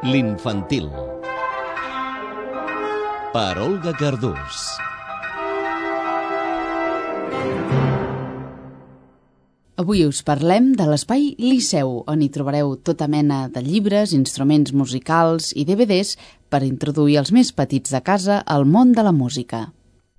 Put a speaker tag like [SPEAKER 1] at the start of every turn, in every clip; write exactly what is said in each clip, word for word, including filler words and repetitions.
[SPEAKER 1] L'infantil. Per Olga Cardús.
[SPEAKER 2] Avui us parlem de l'Espai Liceu, on hi trobareu tota mena de llibres, instruments musicals i D V Ds per introduir els més petits de casa al món de la música.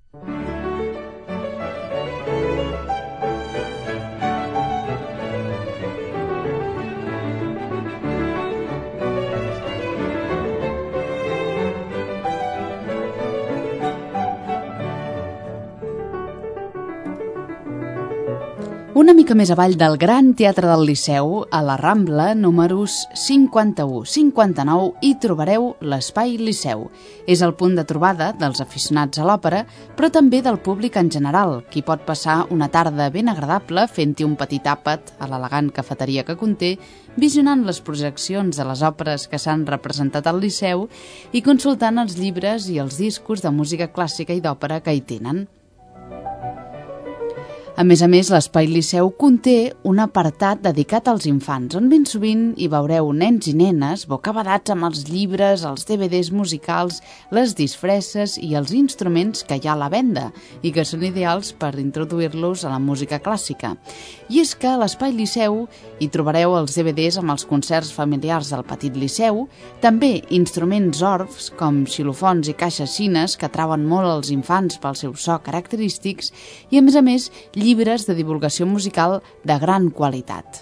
[SPEAKER 2] Una mica més avall del Gran Teatre del Liceu, a la Rambla, números cinquanta-u cinquanta-nou, hi trobareu l'Espai Liceu. És el punt de trobada dels aficionats a l'òpera, però també del públic en general, qui pot passar una tarda ben agradable fent-hi un petit àpat a l'elegant cafeteria que conté, visionant les projeccions de les òperes que s'han representat al Liceu i consultant els llibres i els discos de música clàssica i d'òpera que hi tenen. A més a més, l'Espai Liceu conté un apartat dedicat als infants, on ben sovint hi veureu nens i nenes bocabadats amb els llibres, els D V Ds musicals, les disfresses i els instruments que hi ha a la venda i que són ideals per introduir-los a la música clàssica. I és que a l'Espai Liceu hi trobareu els D V Ds amb els concerts familiars del Petit Liceu, també instruments orfs com xilofons i caixes xines que atrauen molt els infants pel seu so característics i, a més a més, llibres de divulgació musical de gran qualitat.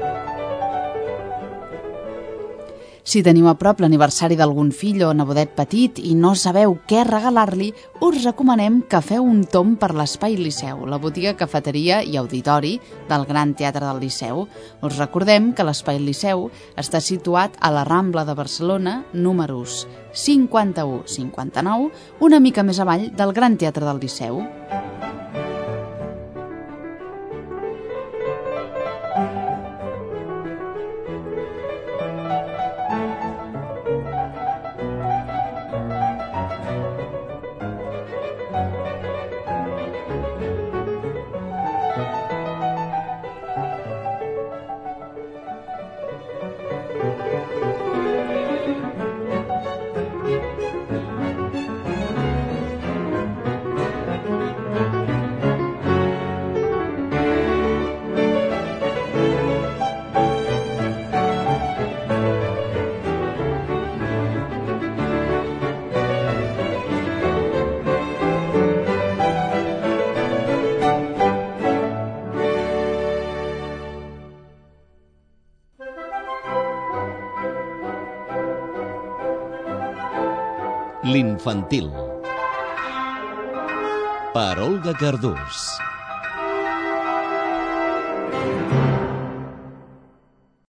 [SPEAKER 2] Si teniu a prop l'aniversari d'algun fill o nebodet petit i no sabeu què regalar-li, us recomanem que feu un tomb per l'Espai Liceu, la botiga, cafeteria i auditori del Gran Teatre del Liceu. Us recordem que l'Espai Liceu està situat a la Rambla de Barcelona, números cinquanta-u cinquanta-nou, una mica més avall del Gran Teatre del Liceu.
[SPEAKER 1] L'infantil. Per Olga Cardús.